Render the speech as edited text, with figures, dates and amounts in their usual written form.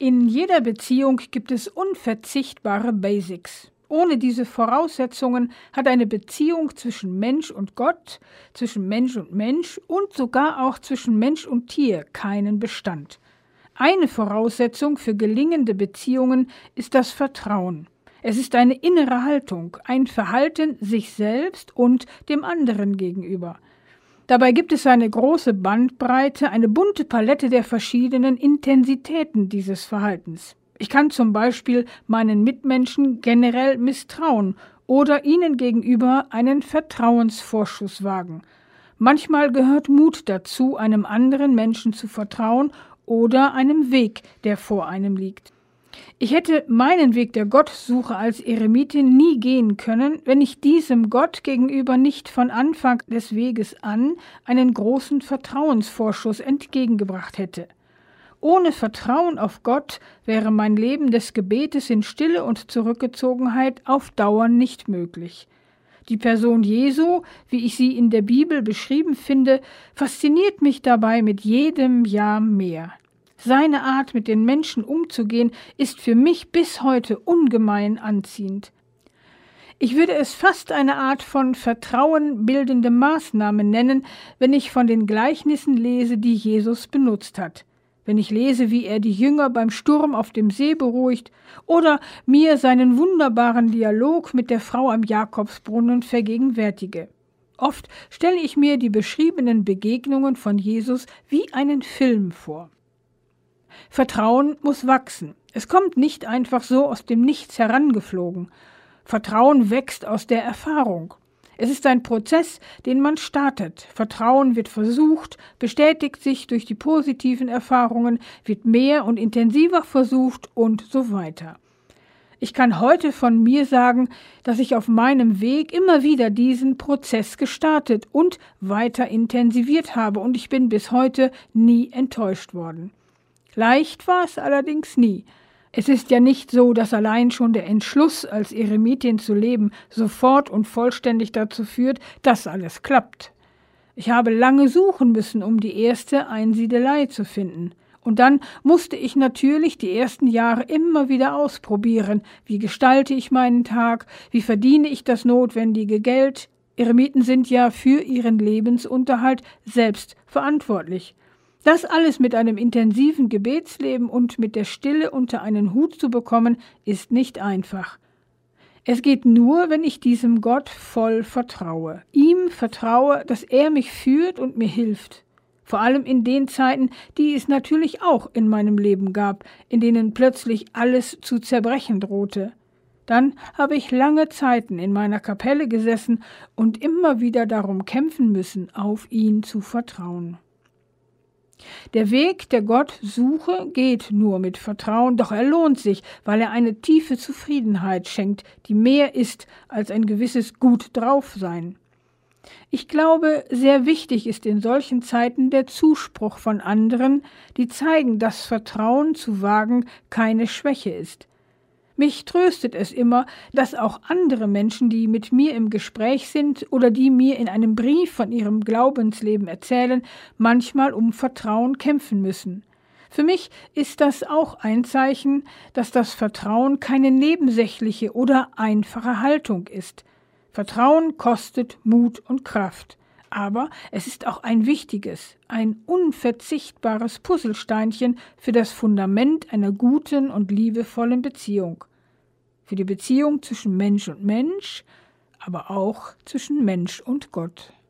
In jeder Beziehung gibt es unverzichtbare Basics. Ohne diese Voraussetzungen hat eine Beziehung zwischen Mensch und Gott, zwischen Mensch und sogar auch zwischen Mensch und Tier keinen Bestand. Eine Voraussetzung für gelingende Beziehungen ist das Vertrauen. Es ist eine innere Haltung, ein Verhalten sich selbst und dem anderen gegenüber. Dabei gibt es eine große Bandbreite, eine bunte Palette der verschiedenen Intensitäten dieses Verhaltens. Ich kann zum Beispiel meinen Mitmenschen generell misstrauen oder ihnen gegenüber einen Vertrauensvorschuss wagen. Manchmal gehört Mut dazu, einem anderen Menschen zu vertrauen oder einem Weg, der vor einem liegt. Ich hätte meinen Weg der Gottsuche als Eremitin nie gehen können, wenn ich diesem Gott gegenüber nicht von Anfang des Weges an einen großen Vertrauensvorschuss entgegengebracht hätte. Ohne Vertrauen auf Gott wäre mein Leben des Gebetes in Stille und Zurückgezogenheit auf Dauer nicht möglich. Die Person Jesu, wie ich sie in der Bibel beschrieben finde, fasziniert mich dabei mit jedem Jahr mehr. Seine Art, mit den Menschen umzugehen, ist für mich bis heute ungemein anziehend. Ich würde es fast eine Art von vertrauenbildende Maßnahme nennen, wenn ich von den Gleichnissen lese, die Jesus benutzt hat. Wenn ich lese, wie er die Jünger beim Sturm auf dem See beruhigt oder mir seinen wunderbaren Dialog mit der Frau am Jakobsbrunnen vergegenwärtige. Oft stelle ich mir die beschriebenen Begegnungen von Jesus wie einen Film vor. Vertrauen muss wachsen. Es kommt nicht einfach so aus dem Nichts herangeflogen. Vertrauen wächst aus der Erfahrung. Es ist ein Prozess, den man startet. Vertrauen wird versucht, bestätigt sich durch die positiven Erfahrungen, wird mehr und intensiver versucht und so weiter. Ich kann heute von mir sagen, dass ich auf meinem Weg immer wieder diesen Prozess gestartet und weiter intensiviert habe und ich bin bis heute nie enttäuscht worden. Leicht war es allerdings nie. Es ist ja nicht so, dass allein schon der Entschluss, als Eremitin zu leben, sofort und vollständig dazu führt, dass alles klappt. Ich habe lange suchen müssen, um die erste Einsiedelei zu finden. Und dann musste ich natürlich die ersten Jahre immer wieder ausprobieren. Wie gestalte ich meinen Tag? Wie verdiene ich das notwendige Geld? Eremiten sind ja für ihren Lebensunterhalt selbst verantwortlich. Das alles mit einem intensiven Gebetsleben und mit der Stille unter einen Hut zu bekommen, ist nicht einfach. Es geht nur, wenn ich diesem Gott voll vertraue. Ihm vertraue, dass er mich führt und mir hilft. Vor allem in den Zeiten, die es natürlich auch in meinem Leben gab, in denen plötzlich alles zu zerbrechen drohte. Dann habe ich lange Zeiten in meiner Kapelle gesessen und immer wieder darum kämpfen müssen, auf ihn zu vertrauen. Der Weg der Gottsuche geht nur mit Vertrauen, doch er lohnt sich, weil er eine tiefe Zufriedenheit schenkt, die mehr ist als ein gewisses Gut-drauf-Sein. Ich glaube, sehr wichtig ist in solchen Zeiten der Zuspruch von anderen, die zeigen, dass Vertrauen zu wagen keine Schwäche ist. Mich tröstet es immer, dass auch andere Menschen, die mit mir im Gespräch sind oder die mir in einem Brief von ihrem Glaubensleben erzählen, manchmal um Vertrauen kämpfen müssen. Für mich ist das auch ein Zeichen, dass das Vertrauen keine nebensächliche oder einfache Haltung ist. Vertrauen kostet Mut und Kraft. Aber es ist auch ein wichtiges, ein unverzichtbares Puzzlesteinchen für das Fundament einer guten und liebevollen Beziehung. Für die Beziehung zwischen Mensch und Mensch, aber auch zwischen Mensch und Gott.